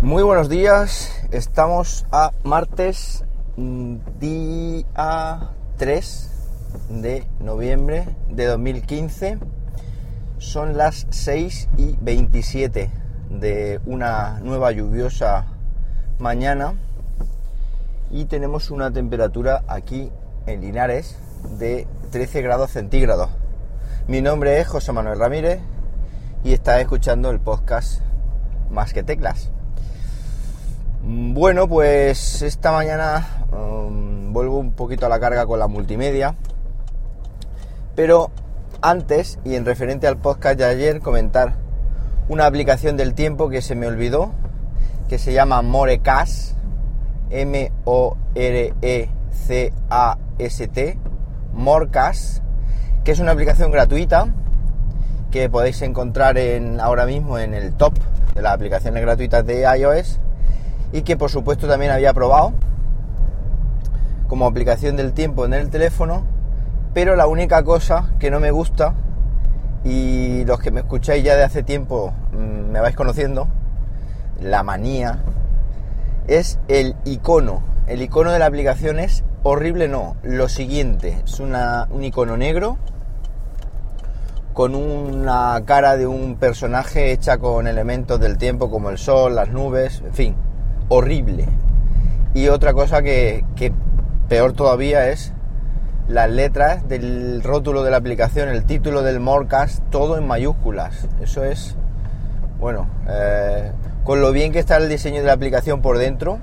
Muy buenos días, estamos a martes, día 3 de noviembre de 2015, son las 6:27 de una nueva lluviosa mañana y tenemos una temperatura aquí en Linares de 13 grados centígrados. Mi nombre es José Manuel Ramírez y estás escuchando el podcast Más que Teclas. Bueno, pues esta mañana vuelvo un poquito a la carga con la multimedia, pero antes, y en referente al podcast de ayer, comentar una aplicación del tiempo que se me olvidó, que se llama Morecast, M-O-R-E-C-A-S-T, Morecast, que es una aplicación gratuita que podéis encontrar ahora mismo en el top de las aplicaciones gratuitas de iOS, y que por supuesto también había probado como aplicación del tiempo en el teléfono, pero la única cosa que no me gusta, y los que me escucháis ya de hace tiempo me vais conociendo, la manía, es el icono. El icono de la aplicación es horrible, no, lo siguiente, es un icono negro con una cara de un personaje hecha con elementos del tiempo como el sol, las nubes, en fin, horrible. Y otra cosa que peor todavía es las letras del rótulo de la aplicación, el título del Morecast, todo en mayúsculas. Eso es, bueno, con lo bien que está el diseño de la aplicación por dentro,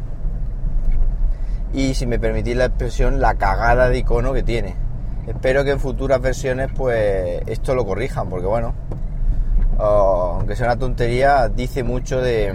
y si me permitís la expresión, la cagada de icono que tiene. Espero que en futuras versiones pues esto lo corrijan, porque bueno, aunque sea una tontería, dice mucho de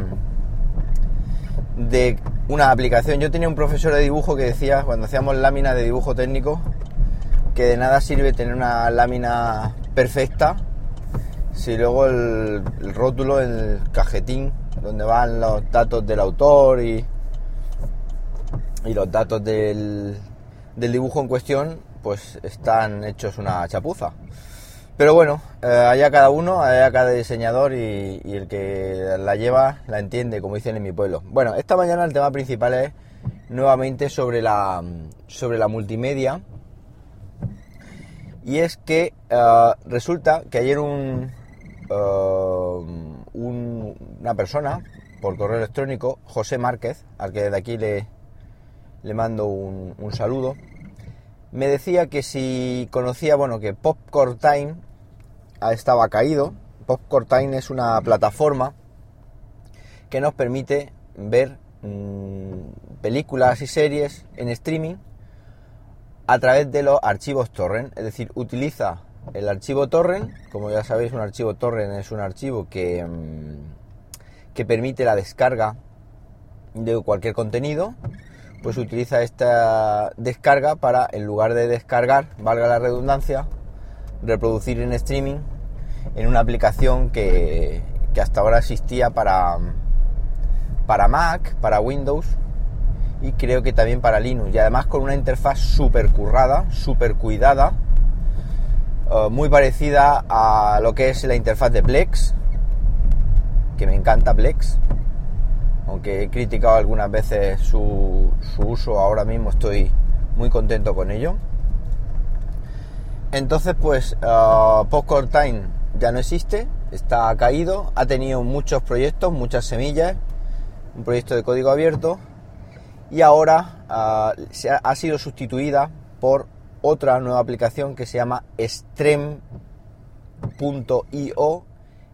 una aplicación. Yo tenía un profesor de dibujo que decía, cuando hacíamos láminas de dibujo técnico, que de nada sirve tener una lámina perfecta si luego el rótulo, el cajetín donde van los datos del autor y los datos del dibujo en cuestión, pues están hechos una chapuza. Pero bueno, allá cada uno, allá cada diseñador, y el que la lleva la entiende, como dicen en mi pueblo. Bueno, esta mañana el tema principal es nuevamente sobre la multimedia, y es que resulta que ayer una persona por correo electrónico, José Márquez, al que desde aquí le mando un saludo, me decía que si conocía, bueno, que Popcorn Time estaba caído. Popcorn Time es una plataforma que nos permite ver películas y series en streaming a través de los archivos torrent. Es decir, utiliza el archivo torrent. Como ya sabéis, un archivo torrent es un archivo que permite la descarga de cualquier contenido. Pues utiliza esta descarga para, en lugar de descargar, valga la redundancia, reproducir en streaming en una aplicación que hasta ahora existía para Mac, para Windows, y creo que también para Linux, y además con una interfaz súper currada, súper cuidada, muy parecida a lo que es la interfaz de Plex, que me encanta Plex. Aunque he criticado algunas veces su uso, ahora mismo estoy muy contento con ello. Entonces pues Popcorn Time ya no existe, está caído, ha tenido muchos proyectos, muchas semillas, un proyecto de código abierto, y ahora ha sido sustituida por otra nueva aplicación que se llama Strem.io,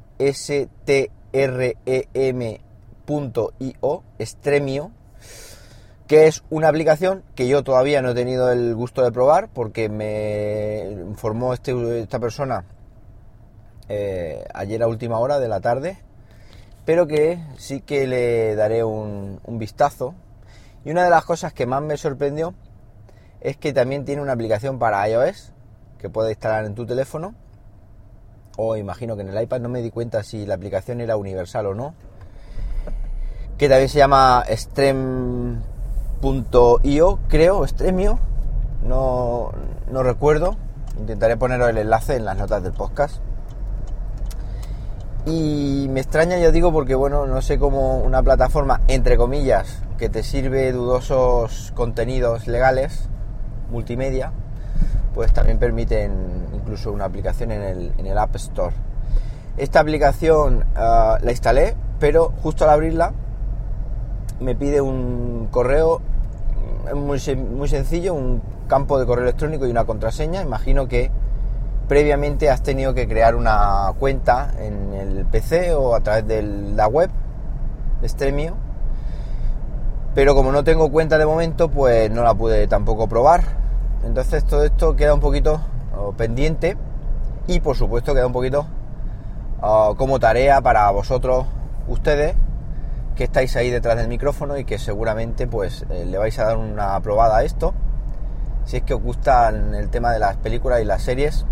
Strem.io, Stremio, que es una aplicación que yo todavía no he tenido el gusto de probar, porque me informó esta persona ayer a última hora de la tarde, pero que sí que le daré un vistazo. Y una de las cosas que más me sorprendió es que también tiene una aplicación para iOS que puedes instalar en tu teléfono, o imagino que en el iPad, no me di cuenta si la aplicación era universal o no, que también se llama Strem.io, creo, Stremio, no recuerdo, intentaré poneros el enlace en las notas del podcast. Y me extraña, yo digo, porque bueno, no sé cómo una plataforma, entre comillas, que te sirve dudosos contenidos legales, multimedia, pues también permiten incluso una aplicación en el App Store. Esta aplicación la instalé, pero justo al abrirla me pide un correo muy sencillo, un campo de correo electrónico y una contraseña. Imagino que previamente has tenido que crear una cuenta en el PC o a través de la web de Stremio, pero como no tengo cuenta de momento, pues no la pude tampoco probar. Entonces todo esto queda un poquito pendiente y por supuesto queda un poquito como tarea para vosotros, ustedes que estáis ahí detrás del micrófono y que seguramente pues le vais a dar una probada a esto, si es que os gusta el tema de las películas y las series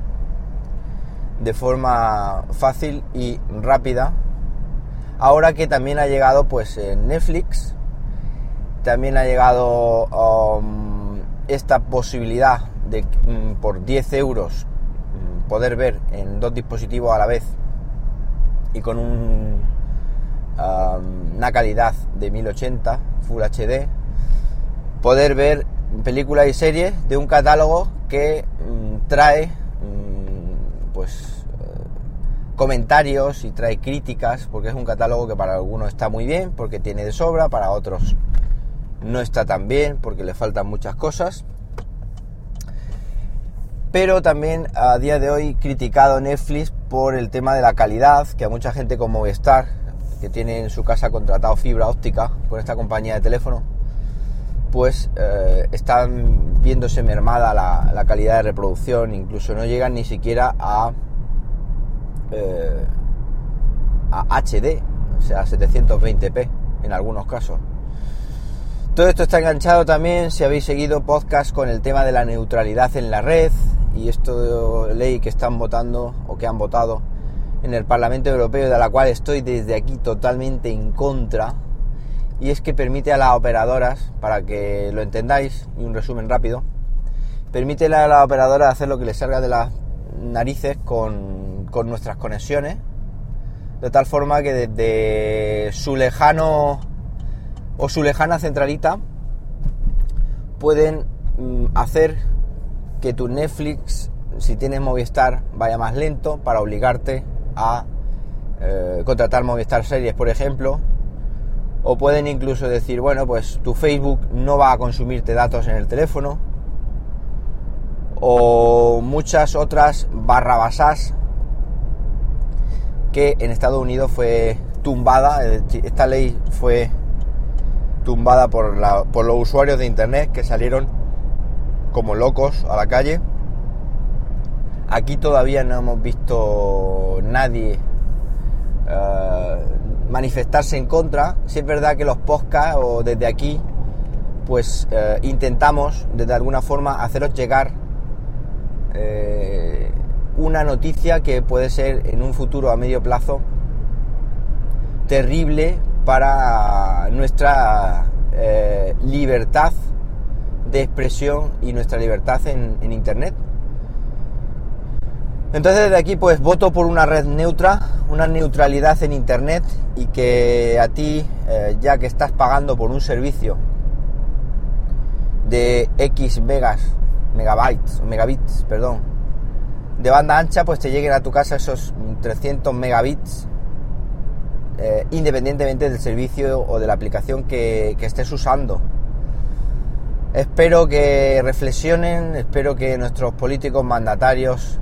de forma fácil y rápida. Ahora que también ha llegado pues Netflix, también ha llegado esta posibilidad de por 10 euros poder ver en 2 dispositivos a la vez y con una calidad de 1080 Full HD, poder ver películas y series de un catálogo que trae pues comentarios y trae críticas, porque es un catálogo que para algunos está muy bien porque tiene de sobra, para otros no está tan bien porque le faltan muchas cosas, pero también a día de hoy criticado Netflix por el tema de la calidad, que a mucha gente como Movistar, que tiene en su casa contratado fibra óptica con esta compañía de teléfono, pues están viéndose mermada la calidad de reproducción, incluso no llegan ni siquiera a HD, o sea, 720p en algunos casos. Todo esto está enganchado también, si habéis seguido podcast, con el tema de la neutralidad en la red y esto de ley que están votando o que han votado en el Parlamento Europeo, de la cual estoy desde aquí totalmente en contra, y es que permite a las operadoras, para que lo entendáis, y un resumen rápido, permite a las operadoras hacer lo que les salga de las narices con nuestras conexiones, de tal forma que desde su lejano o su lejana centralita pueden hacer que tu Netflix, si tienes Movistar, vaya más lento, para obligarte a contratar Movistar Series, por ejemplo. O pueden incluso decir, bueno, pues tu Facebook no va a consumirte datos en el teléfono, o muchas otras barrabasás que en Estados Unidos fue tumbada. Esta ley fue tumbada por los usuarios de internet, que salieron como locos a la calle. Aquí todavía no hemos visto nadie manifestarse en contra. Sí es verdad que los podcasts o desde aquí pues intentamos de alguna forma haceros llegar una noticia que puede ser en un futuro a medio plazo terrible para nuestra libertad de expresión y nuestra libertad en internet. Entonces desde aquí pues voto por una red neutra, una neutralidad en internet, y que a ti, ya que estás pagando por un servicio de X megabits, de banda ancha, pues te lleguen a tu casa esos 300 megabits, independientemente del servicio o de la aplicación que estés usando. Espero que reflexionen, espero que nuestros políticos mandatarios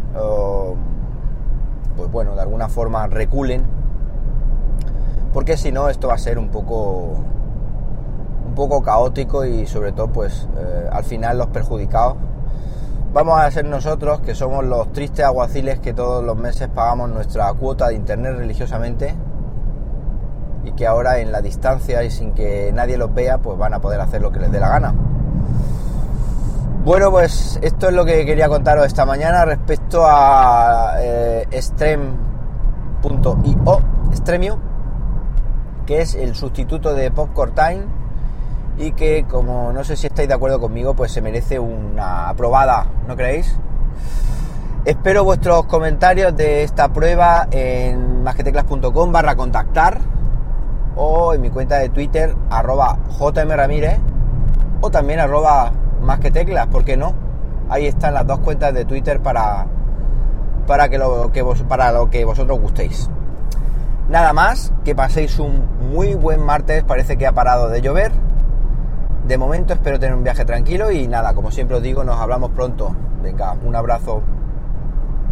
pues bueno, de alguna forma reculen, porque si no esto va a ser un poco caótico, y sobre todo pues al final los perjudicados vamos a ser nosotros, que somos los tristes aguaciles que todos los meses pagamos nuestra cuota de internet religiosamente, y que ahora en la distancia y sin que nadie los vea pues van a poder hacer lo que les dé la gana. Bueno, pues esto es lo que quería contaros esta mañana respecto a Stremio, que es el sustituto de Popcorn Time, y que, como no sé si estáis de acuerdo conmigo, pues se merece una aprobada, ¿no creéis? Espero vuestros comentarios de esta prueba en masqueteclas.com/contactar o en mi cuenta de Twitter @jmramírez o también @masqueteclas, ¿por qué no? Ahí están las dos cuentas de Twitter para lo que vosotros gustéis. Nada más, que paséis un muy buen martes. Parece que ha parado de llover. De momento espero tener un viaje tranquilo y nada, como siempre os digo, nos hablamos pronto. Venga, un abrazo.